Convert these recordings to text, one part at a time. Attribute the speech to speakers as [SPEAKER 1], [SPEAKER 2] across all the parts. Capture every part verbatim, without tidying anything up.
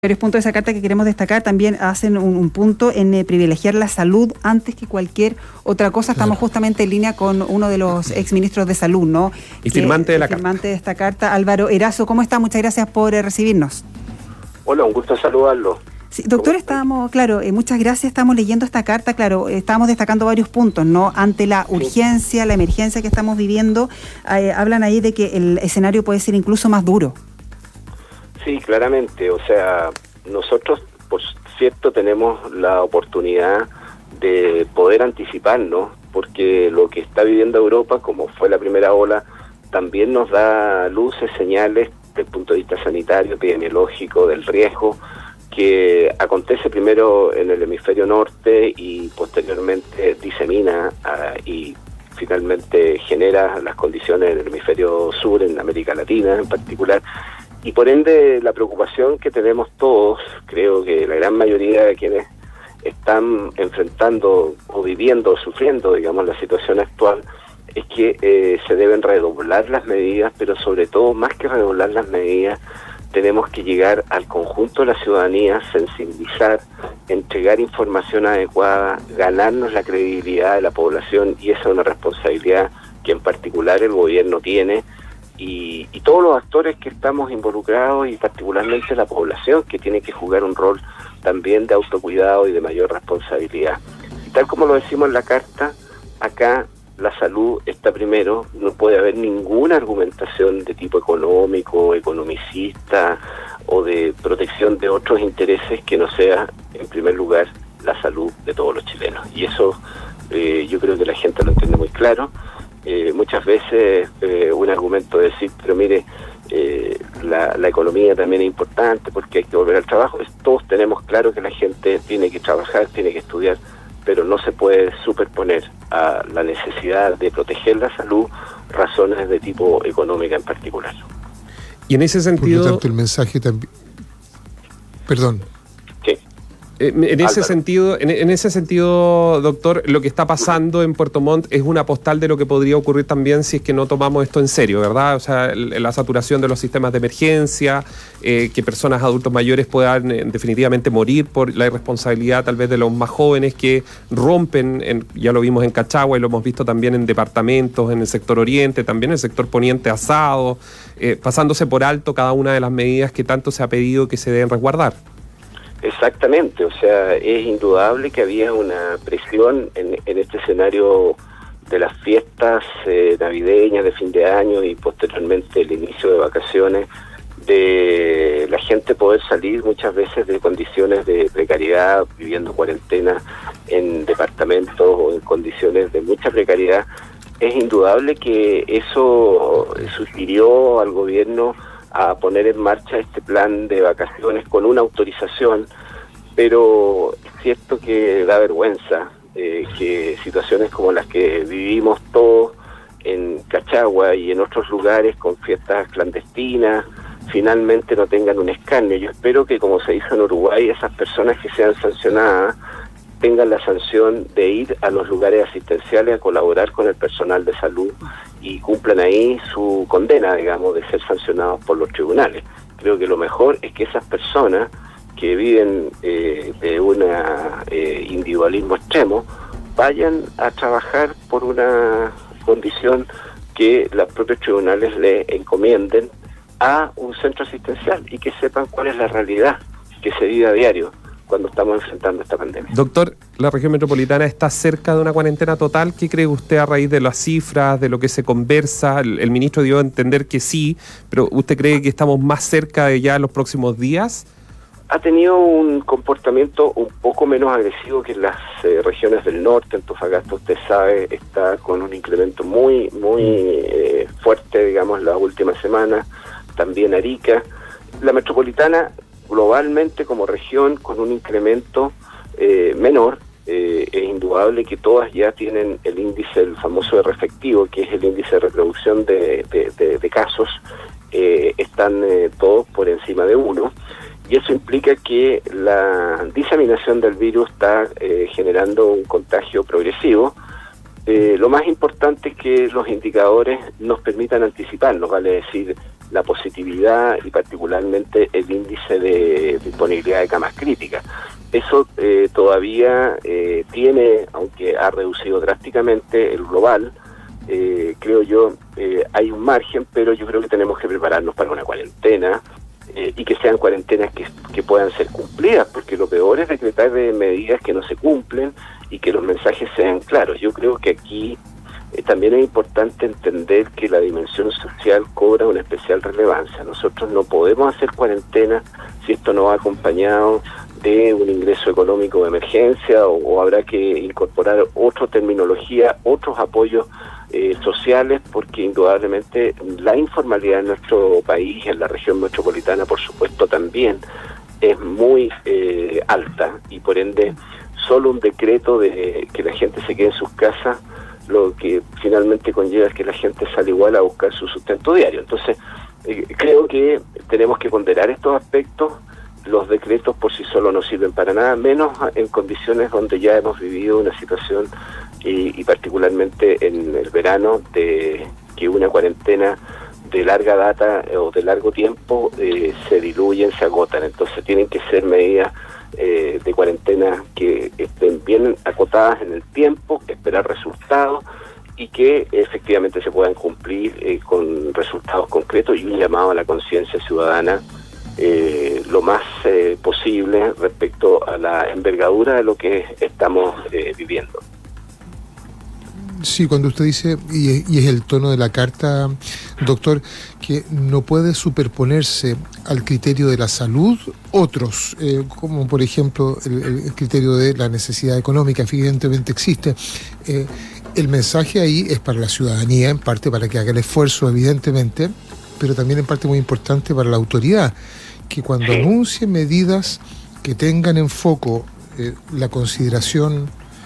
[SPEAKER 1] Varios puntos de esa carta que queremos destacar también hacen un, un punto en eh, privilegiar la salud antes que cualquier otra cosa. Estamos claro. justamente en línea con uno de los exministros de salud, ¿no?
[SPEAKER 2] Y que, firmante de la
[SPEAKER 1] firmante
[SPEAKER 2] carta.
[SPEAKER 1] de esta carta, Álvaro Erazo. ¿Cómo está? Muchas gracias por eh, recibirnos.
[SPEAKER 3] Hola, un gusto saludarlo.
[SPEAKER 1] Sí, doctor, estábamos, claro, eh, muchas gracias, estamos leyendo esta carta, claro, eh, estábamos destacando varios puntos, ¿no? Ante la urgencia, la emergencia que estamos viviendo, eh, hablan ahí de que el escenario puede ser incluso más duro.
[SPEAKER 3] Sí, claramente, o sea, nosotros, por cierto, tenemos la oportunidad de poder anticiparnos, porque lo que está viviendo Europa, como fue la primera ola, también nos da luces, señales desde el punto de vista sanitario, epidemiológico, del riesgo, que acontece primero en el hemisferio norte y posteriormente disemina uh, y finalmente genera las condiciones en el hemisferio sur, en América Latina en particular. Y por ende la preocupación que tenemos todos, creo que la gran mayoría de quienes están enfrentando o viviendo o sufriendo, digamos, la situación actual, es que eh, se deben redoblar las medidas, pero sobre todo, más que redoblar las medidas, tenemos que llegar al conjunto de la ciudadanía, sensibilizar, entregar información adecuada, ganarnos la credibilidad de la población, y esa es una responsabilidad que en particular el gobierno tiene, y, y todos los actores que estamos involucrados, y particularmente la población, que tiene que jugar un rol también de autocuidado y de mayor responsabilidad. Y tal como lo decimos en la carta, acá la salud está primero, no puede haber ninguna argumentación de tipo económico, economicista o de protección de otros intereses que no sea, en primer lugar, la salud de todos los chilenos. Y eso eh, yo creo que la gente lo entiende muy claro. Eh, muchas veces eh, un argumento de decir, pero mire, eh, la, la economía también es importante porque hay que volver al trabajo. Todos tenemos claro que la gente tiene que trabajar, tiene que estudiar, pero no se puede superponer a la necesidad de proteger la salud razones de tipo económica en particular.
[SPEAKER 2] Y en ese sentido...
[SPEAKER 4] Por lo tanto, el mensaje también... Perdón.
[SPEAKER 3] Sí.
[SPEAKER 2] En ese Álvaro. sentido, en, en ese sentido, doctor, lo que está pasando en Puerto Montt es una postal de lo que podría ocurrir también si es que no tomamos esto en serio, ¿verdad? O sea, la saturación de los sistemas de emergencia, eh, que personas adultos mayores puedan eh, definitivamente morir por la irresponsabilidad tal vez de los más jóvenes que rompen, en, ya lo vimos en Cachagua y lo hemos visto también en departamentos, en el sector oriente, también en el sector poniente asado, eh, pasándose por alto cada una de las medidas que tanto se ha pedido que se deben resguardar.
[SPEAKER 3] Exactamente, o sea, es indudable que había una presión en, en este escenario de las fiestas eh, navideñas de fin de año y posteriormente el inicio de vacaciones, de la gente poder salir muchas veces de condiciones de precariedad, viviendo cuarentena en departamentos o en condiciones de mucha precariedad. Es indudable que eso sugirió al gobierno a poner en marcha este plan de vacaciones con una autorización, pero es cierto que da vergüenza eh, que situaciones como las que vivimos todos en Cachagua y en otros lugares con fiestas clandestinas finalmente no tengan un escarnio. Yo espero que, como se hizo en Uruguay, esas personas que sean sancionadas tengan la sanción de ir a los lugares asistenciales a colaborar con el personal de salud y cumplan ahí su condena, digamos, de ser sancionados por los tribunales. Creo que lo mejor es que esas personas que viven eh, de un eh, individualismo extremo vayan a trabajar por una condición que los propios tribunales le encomienden a un centro asistencial y que sepan cuál es la realidad que se vive a diario cuando estamos enfrentando esta pandemia.
[SPEAKER 2] Doctor, ¿la región metropolitana está cerca de una cuarentena total? ¿Qué cree usted a raíz de las cifras, de lo que se conversa? El, el ministro dio a entender que sí, pero ¿usted cree que estamos más cerca de ya en los próximos días?
[SPEAKER 3] Ha tenido un comportamiento un poco menos agresivo que en las eh, regiones del norte. Antofagasta, usted sabe, está con un incremento muy, muy eh, fuerte, digamos, las últimas semanas. También Arica. La metropolitana, globalmente como región, con un incremento eh, menor, eh, es indudable que todas ya tienen el índice, el famoso R efectivo, que es el índice de reproducción de, de, de, de casos, eh, están eh, todos por encima de uno, y eso implica que la diseminación del virus está eh, generando un contagio progresivo. Eh, lo más importante es que los indicadores nos permitan anticiparnos, vale decir, la positividad y particularmente el índice de disponibilidad de camas críticas. Eso eh, todavía eh, tiene, aunque ha reducido drásticamente el global, eh, creo yo, eh, hay un margen, pero yo creo que tenemos que prepararnos para una cuarentena eh, y que sean cuarentenas que, que puedan ser cumplidas, porque lo peor es decretar de medidas que no se cumplen y que los mensajes sean claros. Yo creo que aquí Eh, también es importante entender que la dimensión social cobra una especial relevancia. Nosotros no podemos hacer cuarentena si esto no va acompañado de un ingreso económico de emergencia o, o habrá que incorporar otra terminología, otros apoyos eh, sociales, porque indudablemente la informalidad en nuestro país, en la región metropolitana, por supuesto, también es muy eh, alta y por ende solo un decreto de que la gente se quede en sus casas lo que finalmente conlleva es que la gente sale igual a buscar su sustento diario. Entonces, eh, creo que tenemos que ponderar estos aspectos. Los decretos por sí solos no sirven para nada, menos en condiciones donde ya hemos vivido una situación, y, y particularmente en el verano, de que una cuarentena de larga data eh, o de largo tiempo eh, se diluyen, se agotan. Entonces, tienen que ser medidas Eh, de cuarentena que estén bien acotadas en el tiempo, esperar resultados y que efectivamente se puedan cumplir eh, con resultados concretos y un llamado a la conciencia ciudadana eh, lo más eh, posible respecto a la envergadura de lo que estamos eh, viviendo.
[SPEAKER 4] Sí, cuando usted dice, y, y es el tono de la carta, doctor, que no puede superponerse al criterio de la salud otros, eh, como por ejemplo el, el criterio de la necesidad económica, que evidentemente existe. Eh, el mensaje ahí es para la ciudadanía, en parte para que haga el esfuerzo, evidentemente, pero también en parte muy importante para la autoridad, que cuando anuncie medidas que tengan en foco eh, la consideración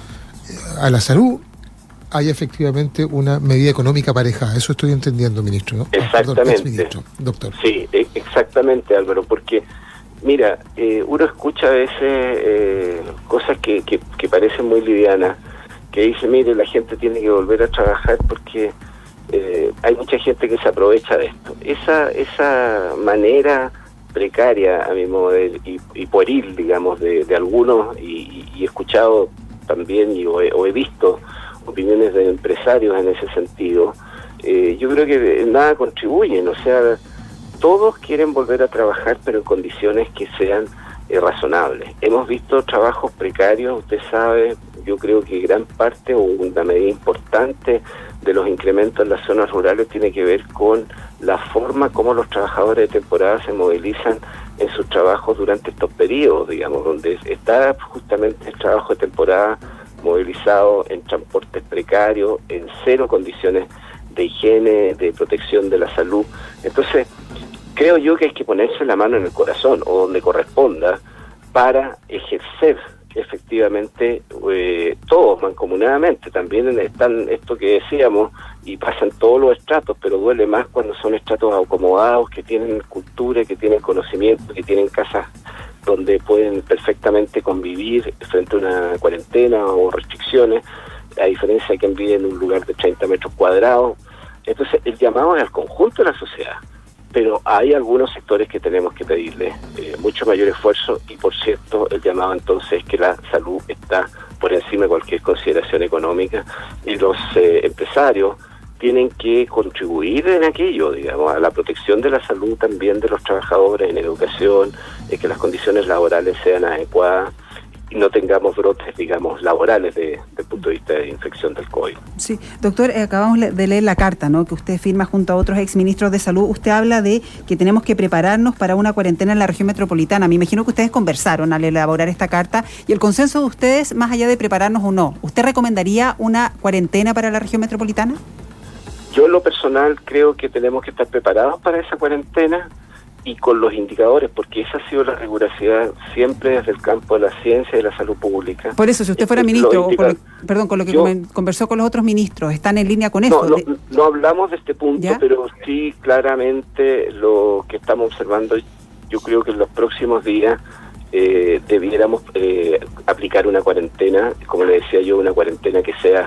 [SPEAKER 4] eh, a la salud, hay efectivamente una medida económica parejada. Eso estoy entendiendo, ministro, ¿no?
[SPEAKER 3] Exactamente.
[SPEAKER 4] Ah, ministro, doctor.
[SPEAKER 3] Sí, exactamente, Álvaro, porque, mira, eh, uno escucha a veces eh, cosas que, que, que parecen muy livianas, que dice, mire, la gente tiene que volver a trabajar porque eh, hay mucha gente que se aprovecha de esto. Esa, esa manera precaria, a mi modo de ver, y, y pueril, digamos, de, de algunos, y, y he escuchado también, y, o, he, o he visto opiniones de empresarios en ese sentido, eh, yo creo que nada contribuyen. O sea, todos quieren volver a trabajar, pero en condiciones que sean eh, razonables. Hemos visto trabajos precarios, usted sabe, yo creo que gran parte o una medida importante de los incrementos en las zonas rurales tiene que ver con la forma como los trabajadores de temporada se movilizan en sus trabajos durante estos periodos, digamos, donde está justamente el trabajo de temporada movilizado en transportes precarios, en cero condiciones de higiene, de protección de la salud. Entonces, creo yo que hay que ponerse la mano en el corazón, o donde corresponda, para ejercer efectivamente eh, todos mancomunadamente. También están esto que decíamos, y pasan todos los estratos, pero duele más cuando son estratos acomodados, que tienen cultura, que tienen conocimiento, que tienen casas donde pueden perfectamente convivir frente a una cuarentena o restricciones, a diferencia de quien vive en un lugar de treinta metros cuadrados. Entonces, el llamado es al conjunto de la sociedad, pero hay algunos sectores que tenemos que pedirle eh, mucho mayor esfuerzo, y por cierto, el llamado entonces es que la salud está por encima de cualquier consideración económica, y los eh, empresarios tienen que contribuir en aquello, digamos, a la protección de la salud también de los trabajadores, en educación, en que las condiciones laborales sean adecuadas y no tengamos brotes, digamos, laborales desde el punto de vista de infección del COVID.
[SPEAKER 1] Sí, doctor, eh, acabamos de leer la carta, ¿no?, que usted firma junto a otros exministros de salud. Usted habla de que tenemos que prepararnos para una cuarentena en la región metropolitana. Me imagino que ustedes conversaron al elaborar esta carta, y el consenso de ustedes, más allá de prepararnos o no, ¿usted recomendaría una cuarentena para la región metropolitana?
[SPEAKER 3] Yo en lo personal creo que tenemos que estar preparados para esa cuarentena y con los indicadores, porque esa ha sido la rigurosidad siempre desde el campo de la ciencia y de la salud pública.
[SPEAKER 1] Por eso, si usted fuera ministro, o con lo, perdón, con lo que yo, conversó con los otros ministros, ¿están en línea con
[SPEAKER 3] no,
[SPEAKER 1] eso?
[SPEAKER 3] No, no hablamos de este punto, ¿ya? Pero sí claramente lo que estamos observando, yo creo que en los próximos días eh, debiéramos eh, aplicar una cuarentena, como le decía yo, una cuarentena que sea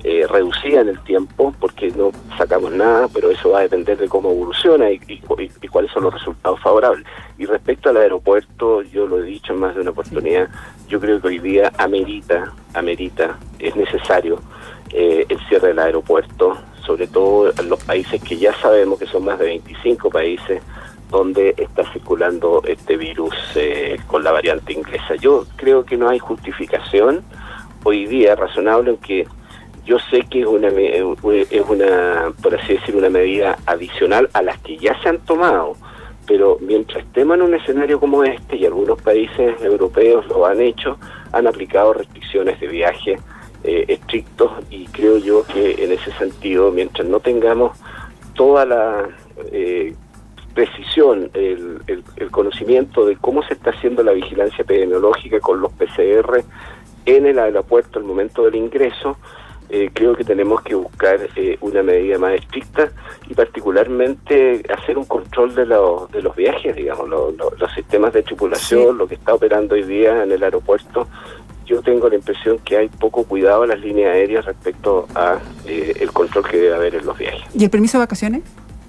[SPEAKER 3] eh, reducida en el tiempo, porque no sacamos nada, pero eso va a depender de cómo evoluciona y, y, y cuáles son los resultados favorables. Y respecto al aeropuerto, yo lo he dicho en más de una oportunidad, yo creo que hoy día amerita, amerita, es necesario eh, el cierre del aeropuerto, sobre todo en los países que ya sabemos que son más de veinticinco países donde está circulando este virus eh, con la variante inglesa. Yo creo que no hay justificación hoy día razonable, aunque yo sé que es una, es una, por así decir, una medida adicional a las que ya se han tomado, pero mientras estemos en un escenario como este, y algunos países europeos lo han hecho, han aplicado restricciones de viaje eh, estrictos, y creo yo que en ese sentido, mientras no tengamos toda la eh, precisión, el, el, el conocimiento de cómo se está haciendo la vigilancia epidemiológica con los P C R en el aeropuerto al momento del ingreso, eh, creo que tenemos que buscar eh, una medida más estricta y particularmente hacer un control de, lo, de los viajes, digamos, lo, lo, los sistemas de tripulación, sí. Lo que está operando hoy día en el aeropuerto. Yo tengo la impresión que hay poco cuidado en las líneas aéreas respecto a eh, el control que debe haber en los viajes.
[SPEAKER 1] ¿Y el permiso de vacaciones?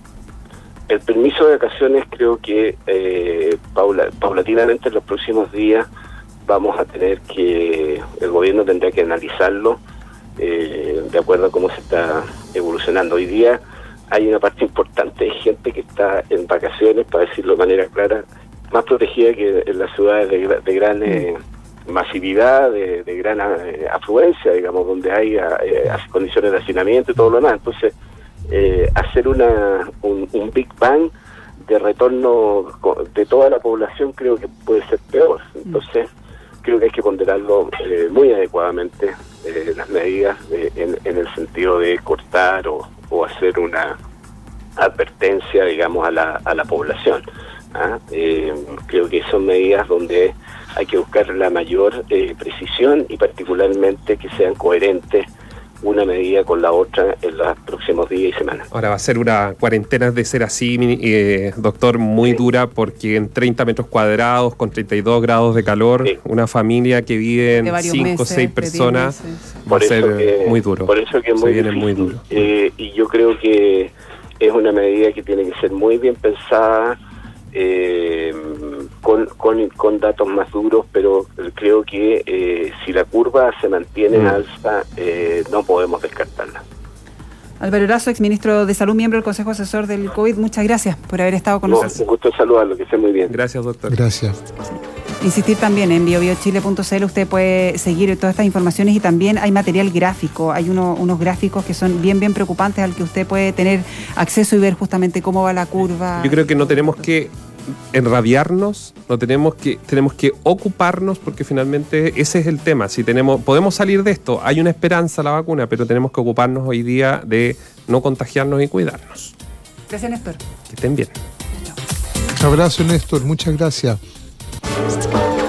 [SPEAKER 3] El permiso de vacaciones creo que eh, paula, paulatinamente en los próximos días vamos a tener que, el gobierno tendrá que analizarlo eh, de acuerdo a cómo se está evolucionando. Hoy día hay una parte importante de gente que está en vacaciones, para decirlo de manera clara, más protegida que en las ciudades de, de gran eh, masividad, de, de gran eh, afluencia, digamos, donde hay eh, condiciones de hacinamiento y todo lo demás. Entonces, eh, hacer una un, un Big Bang de retorno de toda la población creo que puede ser peor. Entonces, creo que hay que ponderarlo eh, muy adecuadamente, eh, las medidas eh, en, en el sentido de cortar o, o hacer una advertencia, digamos, a la, a la población. ¿ah? Eh, creo que son medidas donde hay que buscar la mayor eh, precisión y particularmente que sean coherentes una medida con la otra en los próximos días y semanas.
[SPEAKER 2] Ahora va a ser una cuarentena de ser así, eh, doctor, muy sí. dura, porque en treinta metros cuadrados, con treinta y dos grados de calor, sí. una familia que vive en cinco o seis personas, va
[SPEAKER 3] por
[SPEAKER 2] a ser
[SPEAKER 3] que,
[SPEAKER 2] muy duro.
[SPEAKER 3] Por eso que es muy
[SPEAKER 2] Se viene
[SPEAKER 3] difícil,
[SPEAKER 2] muy duro.
[SPEAKER 3] Eh, y yo creo que es una medida que tiene que ser muy bien pensada, eh, con, con, con datos más duros, pero creo que eh, si la curva se mantiene en alza, eh, no podemos descartarla.
[SPEAKER 1] Álvaro Erazo, exministro de Salud, miembro del Consejo Asesor del COVID, muchas gracias por haber estado con
[SPEAKER 3] no,
[SPEAKER 1] nosotros.
[SPEAKER 3] Un gusto saludarlo, que esté muy bien.
[SPEAKER 2] Gracias, doctor.
[SPEAKER 4] Gracias.
[SPEAKER 1] Insistir también en bio bio chile punto c l, usted puede seguir todas estas informaciones y también hay material gráfico, hay uno, unos gráficos que son bien, bien preocupantes al que usted puede tener acceso y ver justamente cómo va la curva.
[SPEAKER 2] Yo creo que no tenemos que enrabiarnos, no tenemos que tenemos que ocuparnos, porque finalmente ese es el tema. Si tenemos podemos salir de esto, hay una esperanza, la vacuna, pero tenemos que ocuparnos hoy día de no contagiarnos y cuidarnos.
[SPEAKER 1] Gracias, Néstor.
[SPEAKER 2] Que estén bien.
[SPEAKER 4] Un abrazo, Néstor, muchas gracias.